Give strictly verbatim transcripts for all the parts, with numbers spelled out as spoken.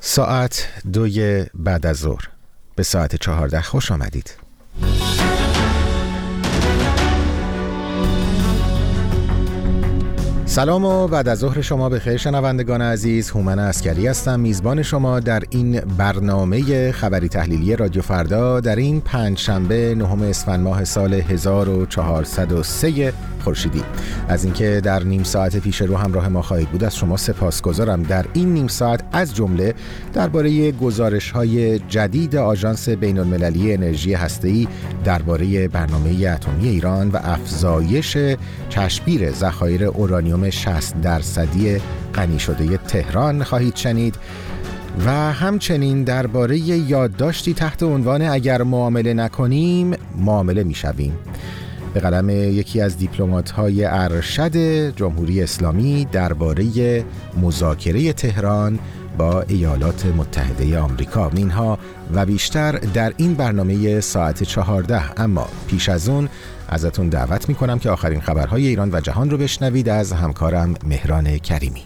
ساعت دوی بعد از ظهر به ساعت چهارده خوش آمدید. سلام و بعد از ظهر شما بخیر شنوندگان عزیز. هومن عسکری هستم، میزبان شما در این برنامه خبری تحلیلی رادیو فردا در این پنج شنبه نهم اسفند ماه سال هزار و چهارصد و سه خورشیدی. از اینکه در نیم ساعت پیش رو همراه ما خواهید بود از شما سپاسگزارم. در این نیم ساعت از جمله درباره گزارش‌های جدید آژانس بین‌المللی انرژی هسته‌ای درباره برنامه اتمی ایران و افزایش چشمگیر ذخایر اورانیوم شصت درصدی غنی شده تهران خواهید شنید و همچنین درباره یادداشتی تحت عنوان اگر معامله نکنیم معامله میشویم به قلم یکی از دیپلمات‌های ارشد جمهوری اسلامی درباره مذاکره تهران با ایالات متحده آمریکا. اینها و بیشتر در این برنامه ساعت چهارده. اما پیش از اون ازتون دعوت میکنم که آخرین خبرهای ایران و جهان رو بشنوید از همکارم مهران کریمی.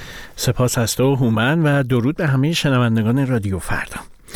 سپاس از تو هومن و درود به همه شنوندگان رادیو فردا.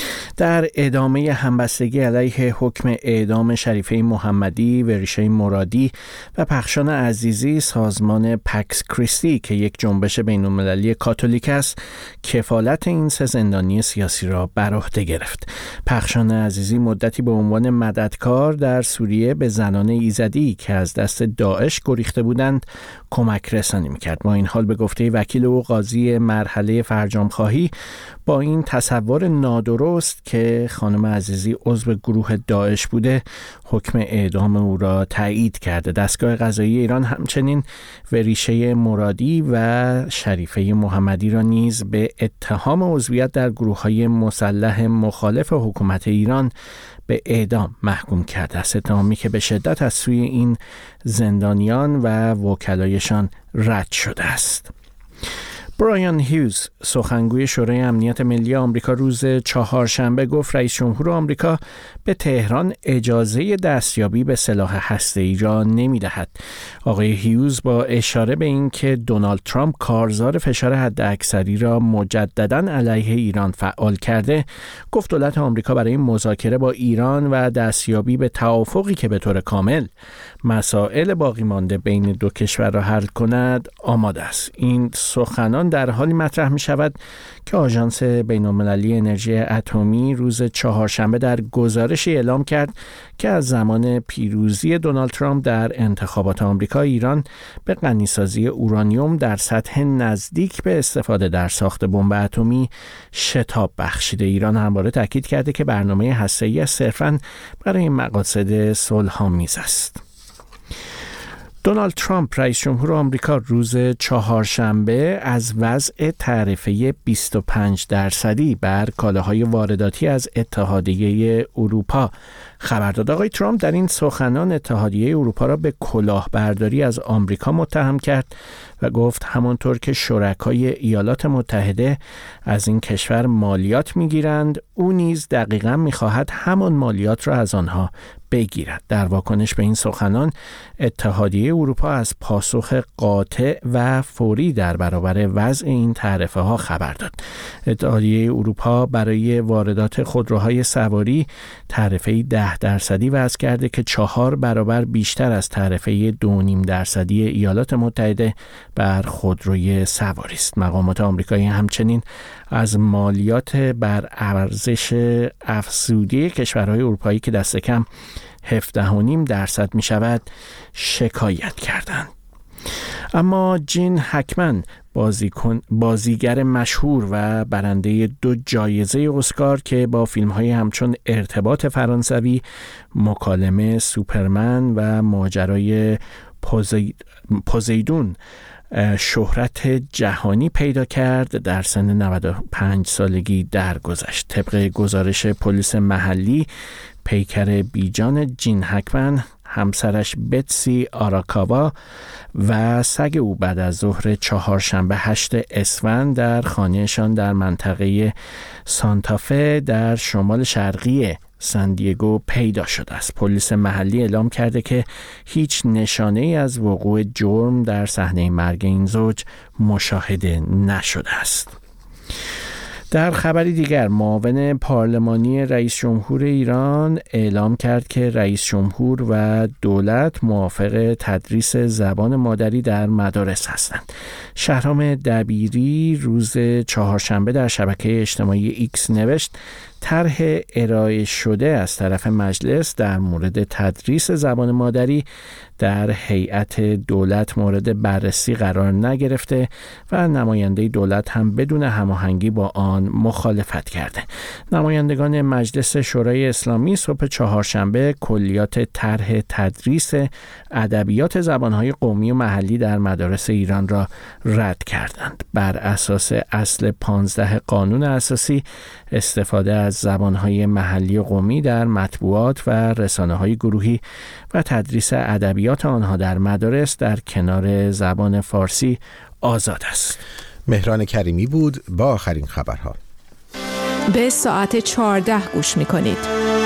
در ادامه همبستگی علیه حکم اعدام شریفه محمدی، وریشه مرادی و پخشان عزیزی، سازمان پکس کریستی که یک جنبش بین‌المللی کاتولیک است، کفالت این سه زندانی سیاسی را بر عهده گرفت. پخشان عزیزی مدتی به عنوان مددکار در سوریه به زنان ایزدی که از دست داعش گریخته بودند کمک رسانی می‌کرد. با این حال به گفته وکیل او قاضی مرحله فرجام‌خواهی، با این تصور نادرست که خانم عزیزی عضو گروه داعش بوده حکم اعدام او را تایید کرده. دستگاه قضایی ایران همچنین وریشه مرادی و شریفه محمدی را نیز به اتهام عضویت در گروه‌های مسلح مخالف حکومت ایران به اعدام محکوم کرده است، اتهامی که به شدت از سوی این زندانیان و وکلایشان رد شده است. برایان هیوز، سخنگوی شورای امنیت ملی آمریکا، روز چهارشنبه گفت رئیس جمهور آمریکا به تهران اجازه دستیابی به سلاح هسته‌ای را نمی‌دهد. آقای هیوز با اشاره به اینکه دونالد ترامپ کارزار فشار حداکثری را مجدداً علیه ایران فعال کرده، گفت دولت آمریکا برای مذاکره با ایران و دستیابی به توافقی که به طور کامل مسائل باقی مانده بین دو کشور را حل کند آماده است. این سخنان در حالی مطرح می شود که آژانس بین‌المللی انرژی اتمی روز چهارشنبه در گزارشی اعلام کرد که از زمان پیروزی دونالد ترامپ در انتخابات آمریکا، ایران به غنیسازی اورانیوم در سطح نزدیک به استفاده در ساخت بمب اتمی شتاب بخشیده. ایران همواره تاکید کرده که برنامه هسته‌ای صرفاً برای مقاصد صلح‌آمیز است. دونالد ترامپ رئیس جمهور آمریکا روز چهارشنبه از وضع تعرفه بیست و پنج درصدی بر کالاهای وارداتی از اتحادیه اروپا خبر داد. آقای ترامپ در این سخنان اتحادیه اروپا را به کلاهبرداری از آمریکا متهم کرد و گفت همانطور که شرکای ایالات متحده از این کشور مالیات میگیرند، او نیز دقیقاً میخواهد همان مالیات را از آنها بگیرد. در واکنش به این سخنان، اتحادیه اروپا از پاسخ قاطع و فوری در برابر وضع این تعرفه ها خبر داد. اتحادیه اروپا برای واردات خودروهای سواری تعرفه ده درصدی وضع کرده که چهار برابر بیشتر از تعرفه دو نیم درصدی ایالات متحده بر خودروی سواری است. مقامات آمریکایی همچنین از مالیات بر ارزش افزوده کشورهای اروپایی که دست کم هفده و نیم درصد می شود شکایت کردند. اما جین هکمن، بازیکن بازیگر مشهور و برنده دو جایزه اسکار که با فیلم‌های همچون ارتباط فرانسوی، مکالمه سوپرمن و ماجرای پوزید... پوزیدون شهرت جهانی پیدا کرد، در سن نود و پنج سالگی درگذشت. طبق گزارش پلیس محلی، پیکر بیجان جین هکمن، همسرش بتسی آراکاوا و سگ او بعد از ظهر چهارشنبه هشت اسفند در خانهشان در منطقه سانتافه در شمال شرقی سن دیگو پیدا شده است. پلیس محلی اعلام کرده که هیچ نشانه‌ای از وقوع جرم در صحنه مرگ این زوج مشاهده نشده است. در خبری دیگر، معاون پارلمانی رئیس جمهور ایران اعلام کرد که رئیس جمهور و دولت موافق تدریس زبان مادری در مدارس هستند. شهرام دبیری روز چهارشنبه در شبکه اجتماعی ایکس نوشت طرح ارائه شده از طرف مجلس در مورد تدریس زبان مادری در هیئت دولت مورد بررسی قرار نگرفته و نماینده دولت هم بدون هماهنگی با آن مخالفت کرده. نمایندگان مجلس شورای اسلامی صبح چهارشنبه کلیات طرح تدریس ادبیات زبانهای قومی و محلی در مدارس ایران را رد کردند. بر اساس اصل پانزده قانون اساسی، استفاده از زبانهای محلی و قومی در مطبوعات و رسانه‌های گروهی و تدریس ادبیات آنها در مدارس در کنار زبان فارسی آزاد است. مهران کریمی بود با آخرین خبرها. به ساعت چهارده گوش می‌کنید.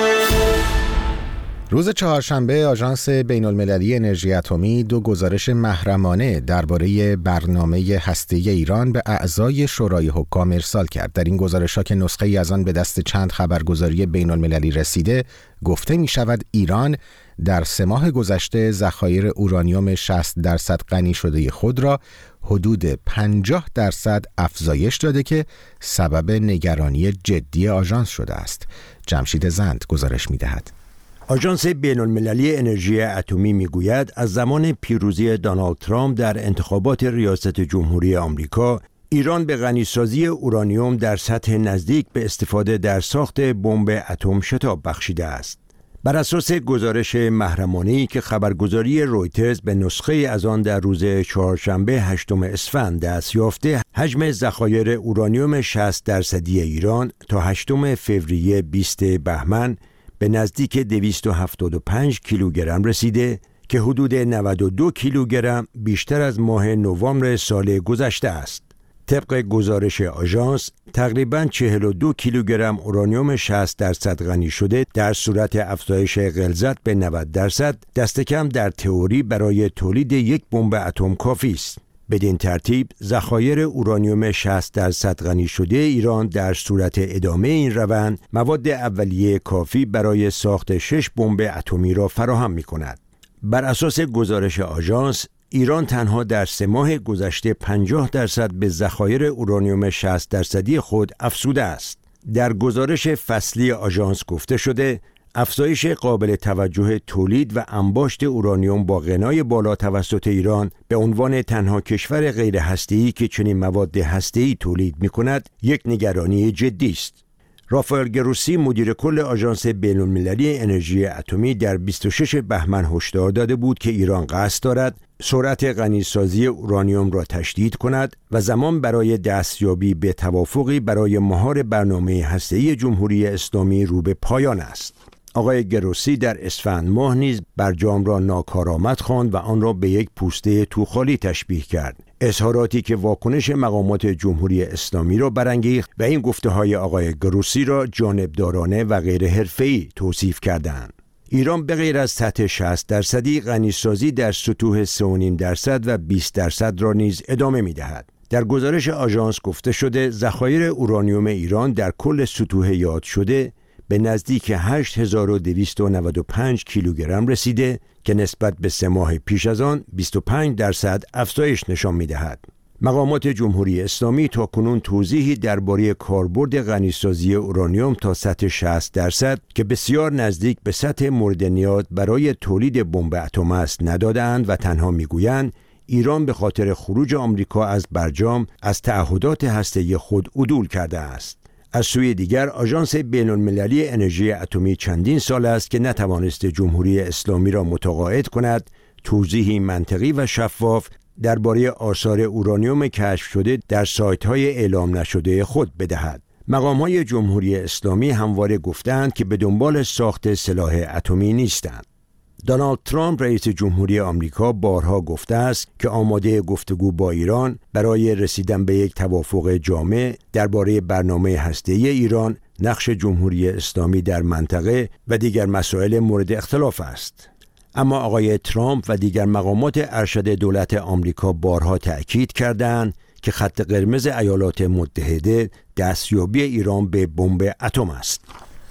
روز چهارشنبه آژانس بین‌المللی انرژی اتمی دو گزارش محرمانه درباره برنامه هسته‌ای ایران به اعضای شورای حکام ارسال کرد. در این گزارش‌ها که نسخه‌ای از آن به دست چند خبرگزاری بین‌المللی رسیده، گفته می‌شود ایران در سه ماه گذشته ذخایر اورانیوم شصت درصد غنی شده خود را حدود پنجاه درصد افزایش داده که سبب نگرانی جدی آژانس شده است. جمشید زند گزارش می‌دهد. آژانس بین‌المللی انرژی اتمی میگوید از زمان پیروزی دونالد ترامپ در انتخابات ریاست جمهوری آمریکا، ایران به غنیسازی اورانیوم در سطح نزدیک به استفاده در ساخت بمب اتم شتاب بخشیده است. بر اساس گزارش محرمانه‌ای که خبرگزاری رویترز به نسخه از آن در روز چهارشنبه هشتم اسفند دست یافته، حجم ذخایر اورانیوم شصت درصدی ایران تا هشتم فوریه بیست بهمن به نزدیک دویست و هفتاد و پنج کیلوگرم رسیده که حدود نود و دو کیلوگرم بیشتر از ماه نوامبر سال گذشته است. طبق گزارش آژانس، تقریباً چهل و دو کیلوگرم اورانیوم شصت درصد غنی شده در صورت افزایش غلظت به نود درصد دست کم در تئوری برای تولید یک بمب اتم کافی است. بدین ترتیب ذخایر اورانیوم شصت درصد غنی شده ایران در صورت ادامه این روند مواد اولیه کافی برای ساخت شش بمب اتمی را فراهم می‌کند. بر اساس گزارش آژانس، ایران تنها در سه ماه گذشته پنجاه درصد به ذخایر اورانیوم شصت درصدی خود افزوده است. در گزارش فصلی آژانس گفته شده افزایش قابل توجه تولید و انباشت اورانیوم با غنای بالا توسط ایران به عنوان تنها کشور غیر هسته‌ای که چنین مواد هسته‌ای تولید می‌کند یک نگرانی جدی است. رافائل گروسی مدیر کل آژانس بین‌المللی انرژی اتمی در بیست و شش بهمن هشدار داده بود که ایران قصد دارد سرعت غنیسازی اورانیوم را تشدید کند و زمان برای دستیابی به توافقی برای مهار برنامه هسته‌ای جمهوری اسلامی رو به پایان است. آقای گروسی در اسفند ماه نیز برجام را ناکارآمد خواند و آن را به یک پوسته توخالی تشبیه کرد. اظهاراتی که واکنش مقامات جمهوری اسلامی را برانگیخت و این گفته‌های آقای گروسی را جانبدارانه و غیر حرفه‌ای توصیف کردند. ایران به غیر از سطح شصت درصدی غنیسازی در سطوح سه و نیم درصد و بیست درصد را نیز ادامه می‌دهد. در گزارش آژانس گفته شده ذخایر اورانیوم ایران در کل سطوح یاد شده به نزدیک هشت هزار و دویست و نود و پنج کیلوگرم رسیده که نسبت به سه ماه پیش از آن بیست و پنج درصد افزایش نشان می‌دهد. مقامات جمهوری اسلامی تا کنون توضیحی درباره کاربرد غنیسازی اورانیوم تا سطح شصت درصد که بسیار نزدیک به سطح مورد نیاز برای تولید بمب اتم است ندادند و تنها میگویند ایران به خاطر خروج آمریکا از برجام از تعهدات هسته‌ای خود عدول کرده است. از سوی دیگر آژانس بین‌المللی انرژی اتمی چندین سال است که نتوانسته جمهوری اسلامی را متقاعد کند توضیحی منطقی و شفاف درباره آثار اورانیوم کشف شده در سایت‌های اعلام نشده خود بدهد. مقام‌های جمهوری اسلامی همواره گفتند که به دنبال ساخت سلاح اتمی نیستند. دونالد ترامپ رئیس جمهوری آمریکا بارها گفته است که آماده گفتگو با ایران برای رسیدن به یک توافق جامع درباره برنامه هسته‌ای ایران، نقش جمهوری اسلامی در منطقه و دیگر مسائل مورد اختلاف است. اما آقای ترامپ و دیگر مقامات ارشد دولت آمریکا بارها تأکید کردند که خط قرمز ایالات متحده دستیابی ایران به بمب اتم است.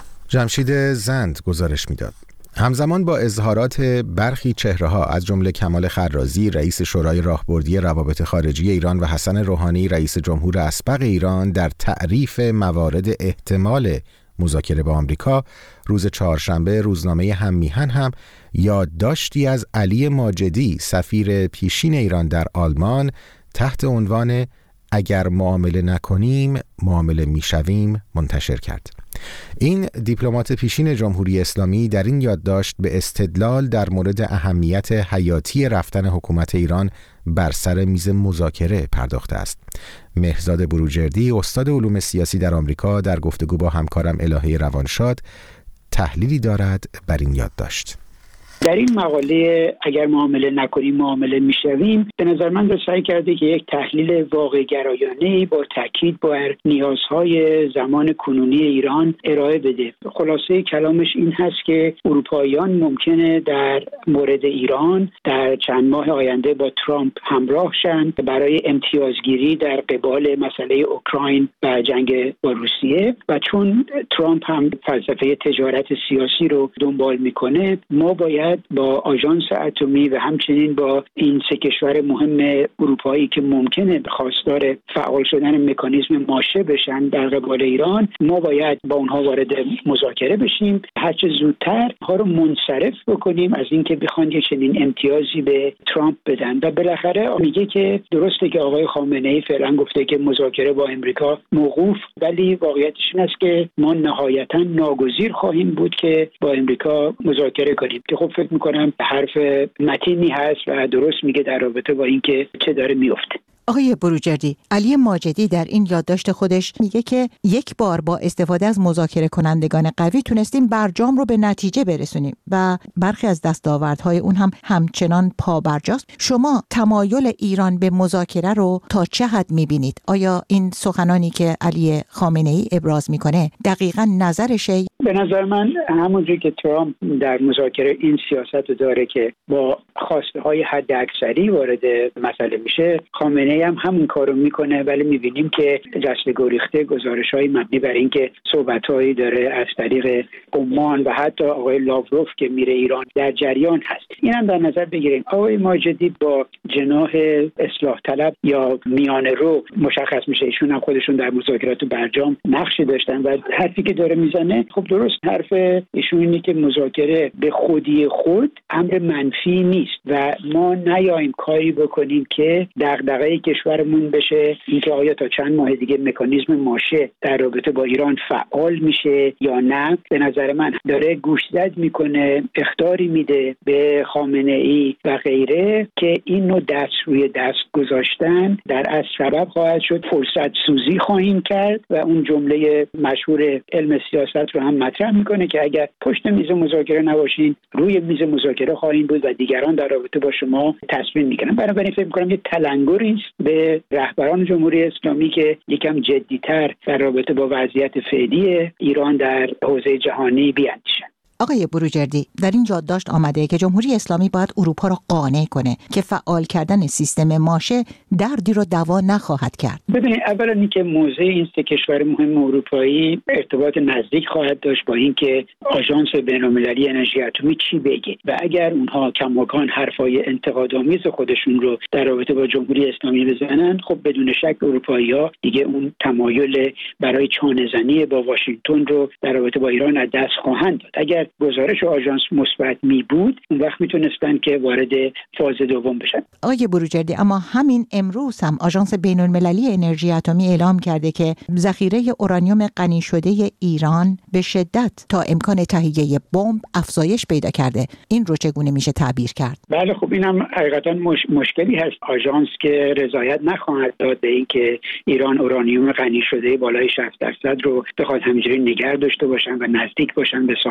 جمشید زند گزارش میداد. همزمان با اظهارات برخی چهره‌ها از جمله کمال خرازی رئیس شورای راهبردی روابط خارجی ایران و حسن روحانی رئیس جمهور اسبق ایران در تعریف موارد احتمال مذاکره با آمریکا، روز چهارشنبه روزنامه هممیهن هم یادداشتی از علی ماجدی سفیر پیشین ایران در آلمان تحت عنوان اگر معامله نکنیم معامله میشویم منتشر کرد. این دیپلمات پیشین جمهوری اسلامی در این یادداشت به استدلال در مورد اهمیت حیاتی رفتن حکومت ایران بر سر میز مذاکره پرداخته است. مهرزاد بروجردی استاد علوم سیاسی در آمریکا در گفتگو با همکارم الهه روانشاد تحلیلی دارد بر این یادداشت. در این مقاله اگر معامله نکنیم معامله میشویم، به نظر من سعی کرده که یک تحلیل واقع گرایانه‌ای با تاکید بر نیازهای زمان کنونی ایران ارائه بده. خلاصه کلامش این هست که اروپاییان ممکنه در مورد ایران در چند ماه آینده با ترامپ همراه شن برای امتیازگیری در قبال مسئله اوکراین و جنگ با روسیه، و چون ترامپ هم فلسفه تجارت سیاسی رو دنبال میکنه، ما باید با آژانس اتمی و همچنین با این سه کشور مهم اروپایی که ممکنه خواستار فعال شدن مکانیزم ماشه بشن در قبال ایران، ما باید با اونها وارد مذاکره بشیم، هرچه زودتر ها رو منصرف بکنیم از اینکه بخوان یه چنین امتیازی به ترامپ بدن. و بالاخره میگه که درسته که آقای خامنه‌ای فعلا گفته که مذاکره با امریکا موقوف، ولی واقعیتش این است که ما نهایتا ناگزیر خواهیم بود که با امریکا مذاکره کنیم، که خب فکر میکنم حرف متینی هست و درست میگه در رابطه با اینکه چه داره میفته. آقای بروجردی، علی ماجدی در این یادداشت خودش میگه که یک بار با استفاده از مذاکره کنندگان قوی تونستیم برجام رو به نتیجه برسونیم و برخی از دستاوردهای اون هم همچنان پابرجاست. شما تمایل ایران به مذاکره رو تا چه حد میبینید؟ آیا این سخنانی که علی خامنه‌ای ابراز میکنه دقیقاً نظرشه؟ به نظر من همونجوری که ترامپ در مذاکره این سیاست رو داره که با خواسته های حد اکثری وارد مسئله میشه، خامنه‌ای هم همون کارو میکنه، ولی میبینیم که دست گریخته گزارش‌های مبنی بر اینکه صحبت‌هایی داره از طریق عمان و حتی آقای لاوروف که میره ایران در جریان هست. اینم در نظر بگیریم. آقای ماجدی با جناح اصلاح طلب یا میانه رو مشخص میشه، ایشون هم خودشون در مذاکرات برجام نقشی داشتن و حرفی که داره میزنه خب درست حرف ایشون اینه که مذاکره به خودی خود امر منفی نیست و ما نیاییم کاری بکنیم که دغدغه کشورمون بشه اینکه آیا تا چند ماه دیگه مکانیزم ماشه در رابطه با ایران فعال میشه یا نه. به نظر من داره گوشزد میکنه، اخطاری میده به خامنه‌ای و غیره که اینو دست روی دست گذاشتن در اصل سبب خواهد شد فرصت سوزی خواهیم کرد و اون جمله مشهور علم سیاست رو هم مطرح میکنه که اگر پشت میز مذاکره نباشین روی میز مذاکره خواهیم بود و دیگران در رابطه با شما تصمیم میگیرن. بنابراین فکر میکنم یه تلنگری به رهبران جمهوری اسلامی که یکم جدی‌تر در رابطه با وضعیت فعلی ایران در حوزه جهانی بیاندیشن. آقای بروجردی، در این یادداشت آمده که جمهوری اسلامی باید اروپا را قانع کنه که فعال کردن سیستم ماشه دردی رو دوا نخواهد کرد. ببینید، اولا اینکه موضع این سه کشور مهم اروپایی ارتباط نزدیک خواهد داشت با اینکه آژانس بین‌المللی انرژی اتمی چی بگه و اگر اونها کماکان حرفای انتقادآمیز خودشون رو در رابطه با جمهوری اسلامی بزنن، خب بدون شک اروپایی‌ها دیگه اون تمایل برای چانه‌زنی با واشنگتن رو در رابطه با ایران از دست خواهند داد. اگر گزارش آژانس مثبت می بود، اون وقت میتونستن که وارد فاز دوم بشن. آقای بروجردی، اما همین امروز هم آژانس بین‌المللی انرژی اتمی اعلام کرده که ذخیره اورانیوم غنی شده ایران به شدت تا امکان تهیه بمب افزایش پیدا کرده. این رو چگونه میشه تعبیر کرد؟ بله، خب اینم حقیقتا مش... مشکلی هست. آژانس که رضایت نخواهد داد به اینکه ایران اورانیوم غنی شده بالای شصت درصد رو بخواد همینجوری نگه داشته باشن و نزدیک باشن به ساختن بمب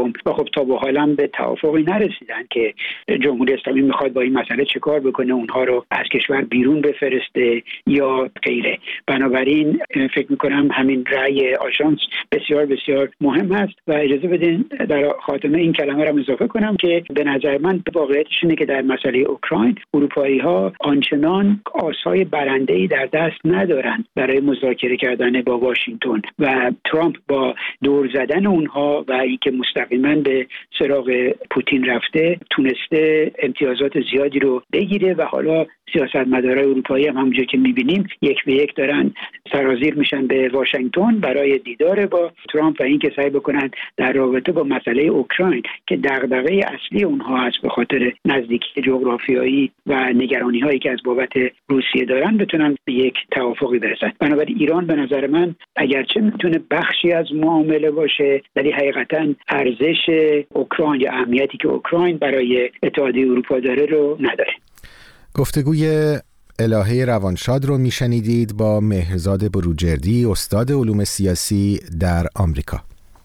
ترامپ و خب تا به حالا به توافقی نرسیدن که جمهوری اسلامی میخواد با این مسئله چه کار بکنه، اونها رو از کشور بیرون بفرسته یا غیره. بنابراین فکر میکنم همین رأی آژانس بسیار بسیار مهم هست و اجازه بدین در خاتمه این کلمه رو اضافه کنم که به نظر من واقعیتش اینه که در مسئله اوکراین اروپایی ها آنچنان آسای برنده‌ای در دست ندارن برای مذاکره کردن با واشنگتن و ترامپ با دور زدن اونها و اینکه مستقیما به سراغ پوتین رفته تونسته امتیازات زیادی رو بگیره و حالا سیاستمدارای اروپایی هم همونجور که می‌بینیم یک به یک دارن سرازیر میشن به واشنگتن برای دیدار با ترامپ و اینکه سعی بکنن در رابطه با مسئله اوکراین که دغدغه اصلی اونها است به خاطر نزدیکی جغرافیایی و نگرانی‌هایی که از بابت روسیه دارن بتونن به یک توافقی برسن. بنابراین ایران به نظر من اگرچه میتونه بخشی از معامله باشه ولی حقیقتاً ارزش اوکراین یا اهمیتی که اوکراین برای اتحادیه اروپا داره رو نداره. گفتگوی الهه روانشاد رو میشنیدید با مهرزاد بروجردی، استاد علوم سیاسی در آمریکا.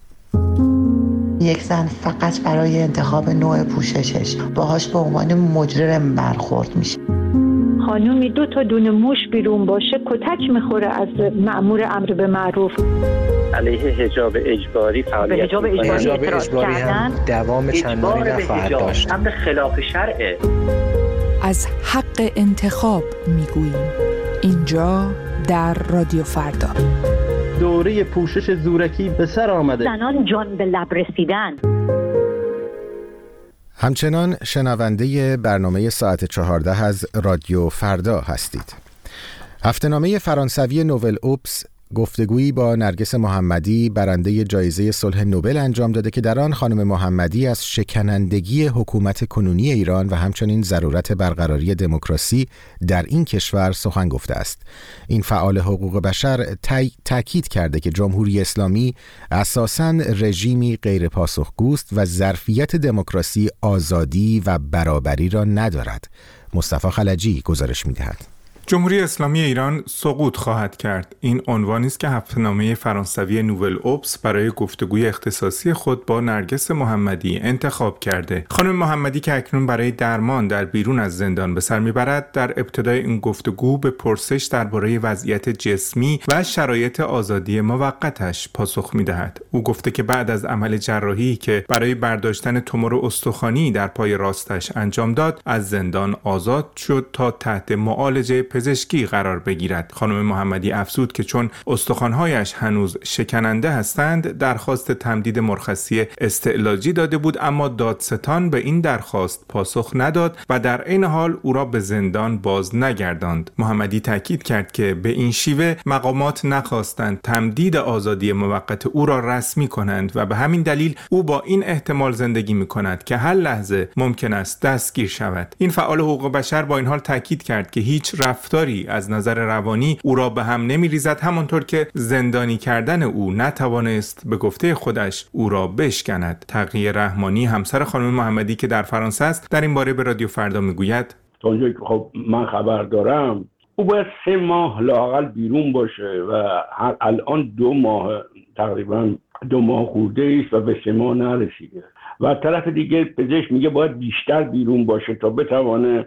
یک زن فقط برای انتخاب نوع پوششش باهاش به عنوان مجرم برخورد میشه. خانومی دو تا دونه موش بیرون باشه کتک میخوره از مأمور امر به معروف. علیه حجاب اجباری فعالیت حجاب اجباری, اجباری هم دوام چندانی نخواهد داشت. امر خلاف شرعه. از حق انتخاب میگوییم اینجا در رادیو فردا. دوره پوشش زورکی به سر آمده. زنان جان به لب رسیدن. همچنان شنونده برنامه ساعت چهارده از رادیو فردا هستید. هفته‌نامه فرانسوی نوول اوبس گفتگویی با نرگس محمدی برنده جایزه صلح نوبل انجام داده که در آن خانم محمدی از شکنندگی حکومت کنونی ایران و همچنین ضرورت برقراری دموکراسی در این کشور سخن گفته است. این فعال حقوق بشر تاکید کرده که جمهوری اسلامی اساساً رژیمی غیر پاسخگوست و ظرفیت دموکراسی، آزادی و برابری را ندارد. مصطفی خلجی گزارش می‌دهد. جمهوری اسلامی ایران سقوط خواهد کرد. این عنوانی است که هفته‌نامه فرانسوی نوول اوبس برای گفتگوی اختصاصی خود با نرگس محمدی انتخاب کرده. خانم محمدی که اکنون برای درمان در بیرون از زندان به سر میبرد، در ابتدای این گفتگو به پرسش درباره وضعیت جسمی و شرایط آزادی موقتش پاسخ میدهد. او گفته که بعد از عمل جراحی که برای برداشتن تومور استخوانی در پای راستش انجام داد، از زندان آزاد شد تا تحت معالجه پزشکی قرار بگیرد. خانم محمدی افزود که چون استخوان‌هایش هنوز شکننده هستند، درخواست تمدید مرخصی استعلاجی داده بود، اما دادستان به این درخواست پاسخ نداد و در عین حال او را به زندان باز نگرداند. محمدی تاکید کرد که به این شیوه مقامات نخواستند تمدید آزادی موقت او را رسمی کنند و به همین دلیل او با این احتمال زندگی می‌کند که هر لحظه ممکن است دستگیر شود. این فعال حقوق بشر با این حال تاکید کرد که هیچ رفتاری از نظر روانی او را به هم نمی‌ریزد، همانطور که زندانی کردن او نتوانست به گفته خودش او را بشکند. تقی رحمانی همسر خانم محمدی که در فرانسه است در این باره به رادیو فردا میگوید: تا اونجایی که خب من خبر دارم او باید سه ماه لااقل بیرون باشه و الان دو ماه تقریبا دو ماه خورده است و به سه ماه نرسیده و طرف دیگه پزشک میگه باید بیشتر بیرون باشه تا بتوانه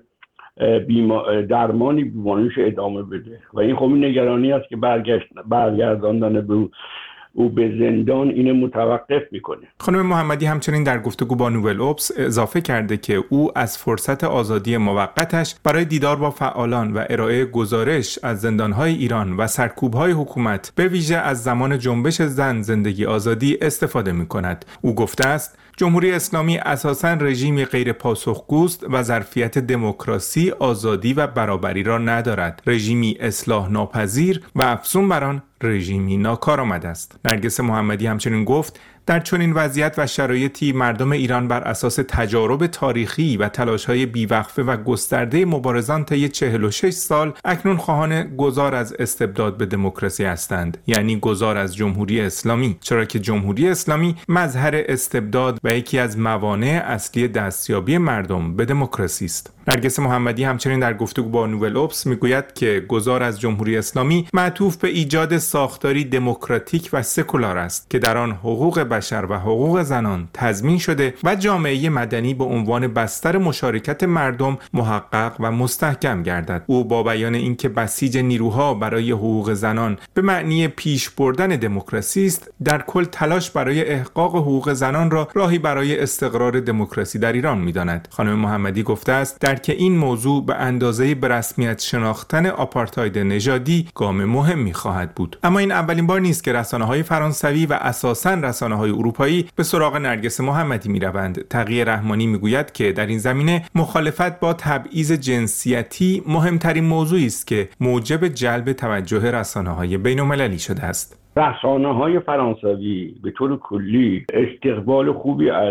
بیما درمانی بیماریش ادامه بده و این خب نگرانی است که برگشت برگرداندن به او به زندان اینه متوقف میکنه. خانم محمدی همچنین در گفتگو با نوول اوبس اضافه کرده که او از فرصت آزادی موقتش برای دیدار با فعالان و ارائه گزارش از زندانهای ایران و سرکوبهای حکومت به ویژه از زمان جنبش زن زندگی آزادی استفاده میکند. او گفته است جمهوری اسلامی اساساً رژیمی غیر پاسخگوست و ظرفیت دموکراسی، آزادی و برابری را ندارد. رژیمی اصلاح ناپذیر و افزون بر آن رژیمی ناکارآمد است. نرگس محمدی همچنین گفت در چنین وضعیت و شرایطی مردم ایران بر اساس تجارب تاریخی و تلاش‌های بیوقفه و گسترده مبارزان طی چهل و شش سال اکنون خواهان گذار از استبداد به دموکراسی هستند، یعنی گذار از جمهوری اسلامی، چرا که جمهوری اسلامی مظهر استبداد و یکی از موانع اصلی دستیابی مردم به دموکراسی است. نرگس محمدی همچنین در گفتگو با نوول اوبس میگوید که گذار از جمهوری اسلامی معطوف به ایجاد ساختاری دموکراتیک و سکولار است که در آن حقوق بشر و حقوق زنان تضمین شده و جامعه مدنی به عنوان بستر مشارکت مردم محقق و مستحکم گردد. او با بیان اینکه بسیج نیروها برای حقوق زنان به معنی پیش بردن دموکراسی است، در کل تلاش برای احقاق حقوق زنان را راهی برای استقرار دموکراسی در ایران می‌داند. خانم محمدی گفته است درک این موضوع به اندازه به رسمیت شناختن آپارتاید نژادی گام مهمی خواهد بود. اما این اولین بار نیست که رسانه‌های فرانسوی و اساساً رسانه‌های اروپایی به سراغ نرگس محمدی می‌روند. تقی رحمانی می‌گوید که در این زمینه مخالفت با تبعیض جنسیتی مهمترین موضوعی است که موجب جلب توجه رسانه‌های بین‌المللی شده است. رسانه‌های فرانسوی به طور کلی استقبال خوبی از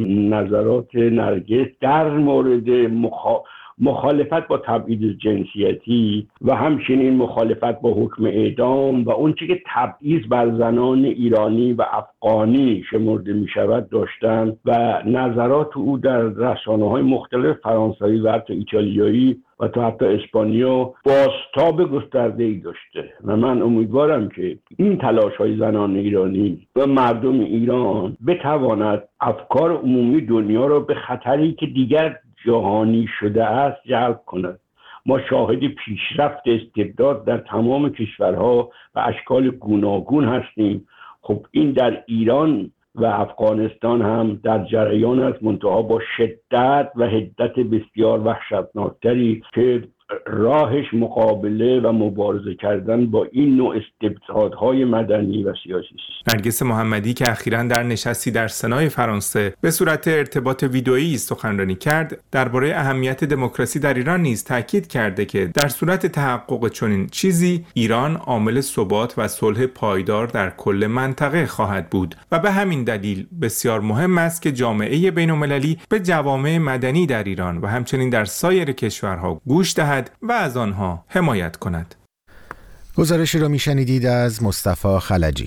نظرات نرگس در مورد مخا... مخالفت با تبعیض جنسیتی و همچنین مخالفت با حکم اعدام و اون چیزی که تبعیض بر زنان ایرانی و افغانی شمرده می شود داشتن و نظرات او در رسانه‌های مختلف فرانسوی و حتی ایتالیایی و تا حتی اسپانیا بازتاب گسترده‌ای داشته و من امیدوارم که این تلاش‌های زنان ایرانی و مردم ایران بتواند افکار عمومی دنیا را به خطری که دیگر جهانی شده است جلب کند. ما شاهد پیشرفت استبداد در تمام کشورها و اشکال گوناگون هستیم. خب این در ایران و افغانستان هم در جریان است، منتها با شدت و حدت بسیار وحشتناکتری که راهش مقابله و مبارزه کردن با این نوع استبدادهای مدنی و سیاسی است. نرگس محمدی که اخیراً در نشستی در سنای فرانسه به صورت ارتباط ویدئویی سخنرانی کرد، درباره اهمیت دموکراسی در ایران نیز تاکید کرده که در صورت تحقق چنین چیزی ایران عامل ثبات و صلح پایدار در کل منطقه خواهد بود و به همین دلیل بسیار مهم است که جامعه بین‌المللی به جوامع مدنی در ایران و همچنین در سایر کشورها گوش دهد و از آنها حمایت کند. گزارشی را میشنیدید از مصطفی خلجی.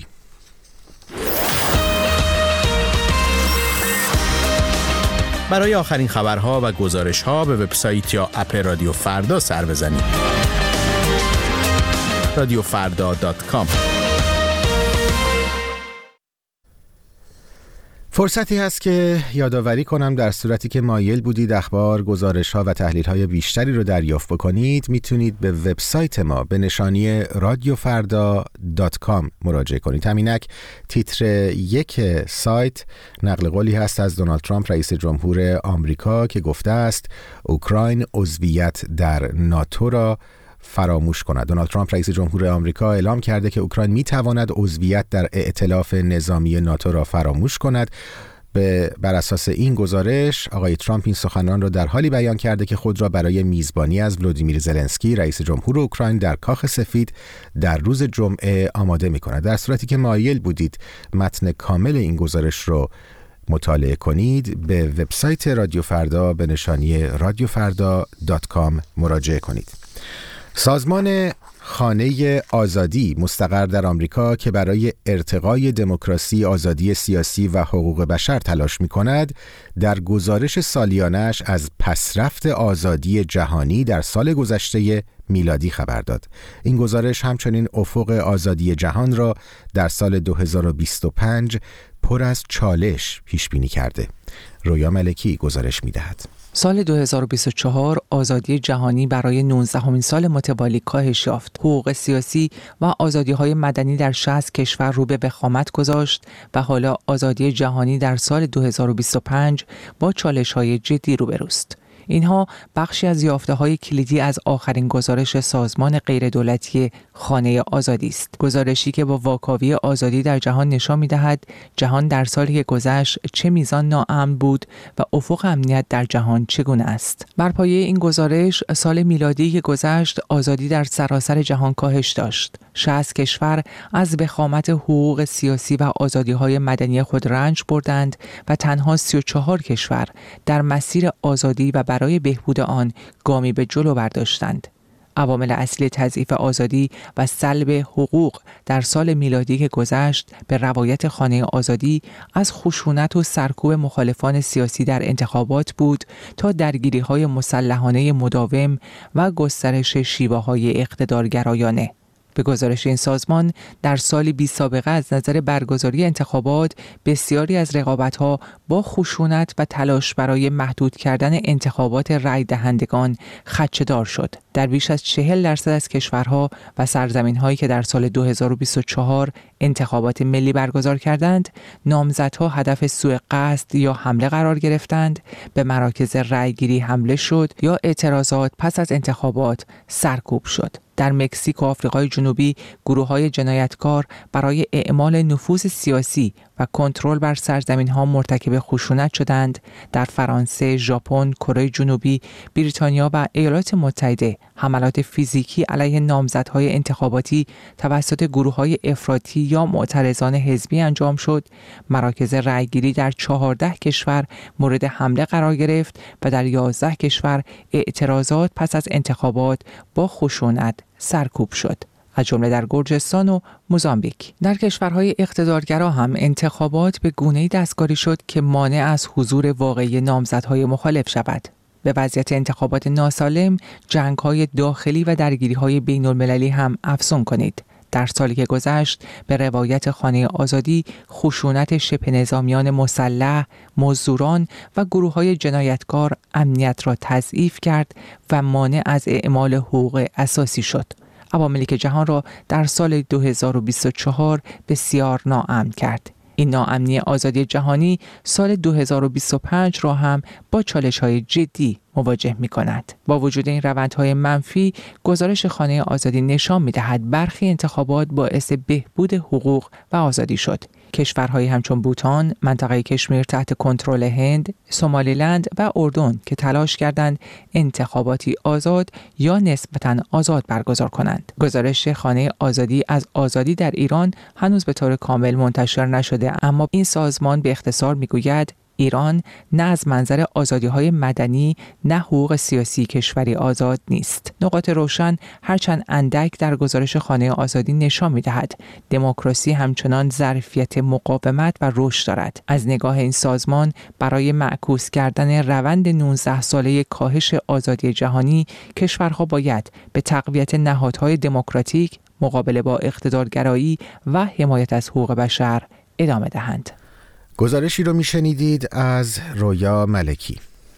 برای آخرین خبرها و گزارشها به وبسایت یا اپ رادیو فردا سر بزنید. رادیو فردا دات کام. فرصتی هست که یادآوری کنم در صورتی که مایل بودید اخبار، گزارش‌ها و تحلیل‌های بیشتری رو دریافت بکنید، میتونید به وبسایت ما به نشانی رادیو فردا دات کام مراجعه کنید. همینک تیتر یک سایت نقل قولی هست از دونالد ترامپ رئیس جمهور آمریکا که گفته است اوکراین عضویت در ناتو را فراموش کند. دونالد ترامپ رئیس جمهور آمریکا اعلام کرده که اوکراین میتواند عضویت در ائتلاف نظامی ناتو را فراموش کند. به بر اساس این گزارش آقای ترامپ این سخنان را در حالی بیان کرده که خود را برای میزبانی از ولودیمیر زلنسکی رئیس جمهور اوکراین در کاخ سفید در روز جمعه آماده می‌کند. در صورتی که مایل بودید متن کامل این گزارش رو مطالعه کنید، به وبسایت رادیو فردا به نشانی رادیو فردا دات کام مراجعه کنید. سازمان خانه آزادی مستقر در آمریکا که برای ارتقای دموکراسی، آزادی سیاسی و حقوق بشر تلاش می‌کند، در گزارش سالیانه‌اش از پسرفت آزادی جهانی در سال گذشته میلادی خبر داد. این گزارش همچنین افق آزادی جهان را در سال دو هزار و بیست و پنج پر از چالش پیش بینی کرده. رویا ملکی گزارش می‌دهد. سال دو هزار و بیست و چهار آزادی جهانی برای نوزدهمین سال متوالی کاهش یافت. حقوق سیاسی و آزادی‌های مدنی در شصت کشور رو به وخامت گذاشت و حالا آزادی جهانی در سال دو هزار و بیست و پنج با چالش‌های جدی روبروست. اینها بخشی از یافته‌های کلیدی از آخرین گزارش سازمان غیردولتی خانه آزادی است. گزارشی که با واکاوی آزادی در جهان نشان می‌دهد جهان در سالی که گذشت چه میزان ناامن بود و افق امنیت در جهان چگونه است. بر پایه این گزارش سال میلادی که گذشت آزادی در سراسر جهان کاهش داشت. شصت کشور از وخامت حقوق سیاسی و آزادی‌های مدنی خود رنج بردند و تنها سی و چهار کشور در مسیر آزادی و برای بهبود آن گامی به جلو برداشتند. عوامل اصلی تضعیف آزادی و سلب حقوق در سال میلادی که گذشت به روایت خانه آزادی از خشونت و سرکوب مخالفان سیاسی در انتخابات بود تا درگیری‌های مسلحانه مداوم و گسترش شیوه‌های اقتدارگرایانه. به گزارش این سازمان در سالی بی سابقه از نظر برگزاری انتخابات بسیاری از رقابت‌ها با خشونت و تلاش برای محدود کردن انتخابات رای دهندگان خدشه‌دار شد. در بیش از چهل درصد از کشورها و سرزمین‌هایی که در سال دو هزار و بیست و چهار انتخابات ملی برگزار کردند، نامزدها هدف سوء قصد یا حمله قرار گرفتند، به مراکز رایگیری حمله شد یا اعتراضات پس از انتخابات سرکوب شد. در مکزیک و آفریقای جنوبی گروه‌های جنایتکار برای اعمال نفوذ سیاسی و کنترل بر سرزمین‌ها مرتکب خشونت شدند. در فرانسه، ژاپن، کره جنوبی، بریتانیا و ایالات متحده حملات فیزیکی علیه نامزدهای انتخاباتی توسط گروه‌های افراطی یا معترضان حزبی انجام شد. مراکز رأیگیری در چهارده کشور مورد حمله قرار گرفت و در یازده کشور اعتراضات پس از انتخابات با خشونت سرکوب شد، از جمله در گرجستان و موزامبیک. در کشورهای اقتدارگرا هم انتخابات به گونه‌ای دستکاری شد که مانع از حضور واقعی نامزدهای مخالف شود. به وضعیت انتخابات ناسالم، جنگ‌های داخلی و درگیری‌های بین‌المللی هم افزون کنید. در سالی که گذشت به روایت خانه آزادی، خشونت شبه نظامیان مسلح، مزدوران و گروه‌های جنایتکار امنیت را تضعیف کرد و مانع از اعمال حقوق اساسی شد. عواملی که جهان را در سال دو هزار و بیست و چهار بسیار ناامن کرد. این ناامنی آزادی جهانی سال دو هزار و بیست و پنج را هم با چالش‌های جدی مواجه می‌کند. با وجود این روندهای منفی، گزارش خانه آزادی نشان می‌دهد برخی انتخابات باعث بهبود حقوق و آزادی شد. کشورهایی همچون بوتان، منطقه کشمیر تحت کنترل هند، سومالیلند و اردن که تلاش کردند انتخاباتی آزاد یا نسبتاً آزاد برگزار کنند. گزارش خانه آزادی از آزادی در ایران هنوز به طور کامل منتشر نشده، اما این سازمان به اختصار میگوید ایران نه از منظر آزادی‌های مدنی نه حقوق سیاسی کشوری آزاد نیست. نقاط روشن هرچند اندک در گزارش خانه آزادی نشان می‌دهد دموکراسی همچنان ظرفیت مقاومت و رشد دارد. از نگاه این سازمان برای معکوس کردن روند نوزده ساله کاهش آزادی جهانی، کشورها باید به تقویت نهادهای دموکراتیک، مقابله با اقتدارگرایی و حمایت از حقوق بشر ادامه دهند. گزارشی رو میشنیدید از رویا ملکی.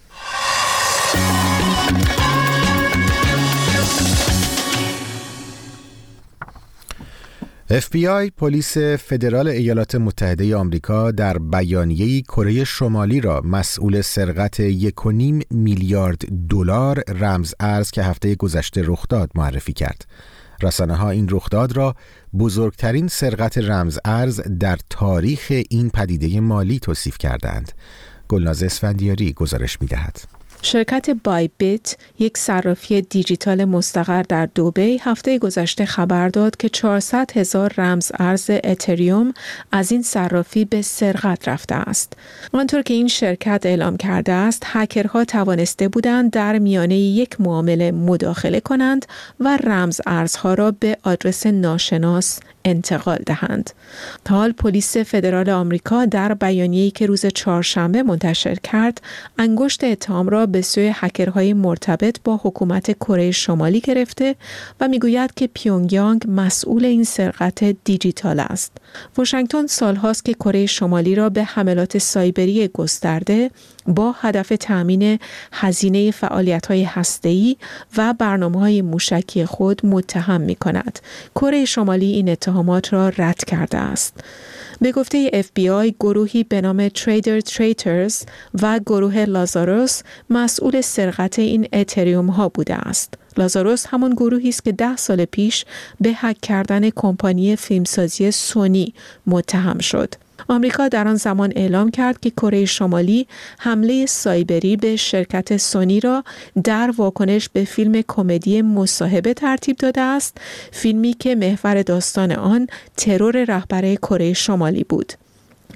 اف بی آی پلیس فدرال ایالات متحده آمریکا در بیانیه‌ای کره شمالی را مسئول سرقت یک و نیم میلیارد دلار رمز ارز که هفته گذشته رخ داد معرفی کرد. رسانه‌ها این رخداد را بزرگترین سرقت رمز ارز در تاریخ این پدیده مالی توصیف کردند. گلناز اسفندیاری گزارش می‌دهد. شرکت بای بیت، یک صرافی دیجیتال مستقر در دبی، هفته گذشته خبر داد که چهارصد هزار رمز ارز اتریوم از این صرافی به سرقت رفته است. آنطور که این شرکت اعلام کرده است، هکرها توانسته بودند در میانه یک معامله مداخله کنند و رمز ارزها را به آدرس ناشناس انتقال دهند. تا حال پلیس فدرال آمریکا در بیانیه‌ای که روز چهارشنبه منتشر کرد، انگشت اتهام را به سوی هکرهای مرتبط با حکومت کره شمالی گرفته و میگوید که پیونگیانگ مسئول این سرقت دیجیتال است. واشنگتن سالهاست که کره شمالی را به حملات سایبری گسترده با هدف تأمین هزینه فعالیت‌های هسته‌ای و برنامه‌های موشکی خود متهم می‌کند. کره شمالی این اتهامات را رد کرده است. به گفته اف بی آی، گروهی به نام تریدر تریترز و گروه لازاروس مسئول سرقت این اتریوم ها بوده است. لازاروس همان گروهی است که ده سال پیش به هک کردن کمپانی فیلمسازی سونی متهم شد. آمریکا در آن زمان اعلام کرد که کره شمالی حمله سایبری به شرکت سونی را در واکنش به فیلم کمدی مصاحبه ترتیب داده است، فیلمی که محور داستان آن ترور رهبر کره شمالی بود.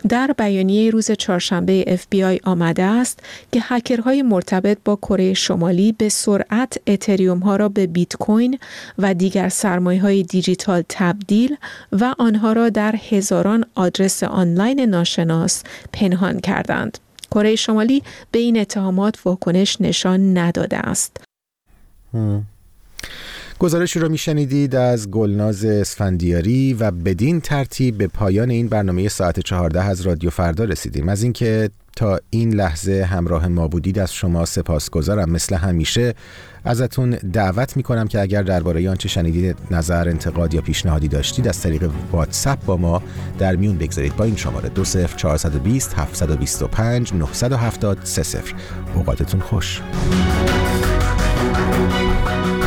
در بیانیه روز چهارشنبه اف بی آی آمده است که هکرهای مرتبط با کره شمالی به سرعت اتریوم ها را به بیت کوین و دیگر سرمایه‌های دیجیتال تبدیل و آنها را در هزاران آدرس آنلاین ناشناس پنهان کردند. کره شمالی به این اتهامات واکنش نشان نداده است. هم. گزارشی رو میشنیدید از گلناز اسفندیاری و بدین ترتیب به پایان این برنامه ساعت چهارده از رادیو فردا رسیدیم. از اینکه تا این لحظه همراه ما بودید از شما سپاسگزارم. مثل همیشه ازتون دعوت میکنم که اگر درباره آنچه شنیدید نظر، انتقاد یا پیشنهادی داشتید از طریق واتساپ با ما در میون بگذارید با این شماره دو صفر چهارصد و بیست هفتصد و بیست و پنج نهصد و هفتاد سه صفر. اوقاتتون خوش.